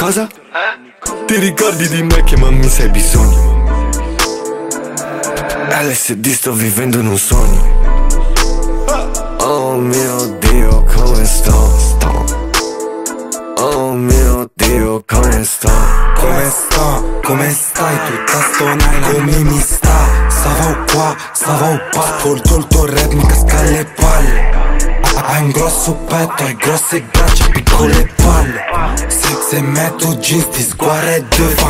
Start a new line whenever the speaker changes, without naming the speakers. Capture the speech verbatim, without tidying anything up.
Cosa? Ti ricordi di me che mamma se hai bisogno? L S D sto vivendo in un sogno. Oh mio Dio come sto, sto. Oh mio Dio come sto.
Come sto, come stai? Tutta stonata, come mi sta? Stavo qua, stavo qua. Ascolto il tuo rap, mi casca le palle. Hai un grosso petto, hai grosse braccia, piccole palle. Se, se metto jeans ti sguardo e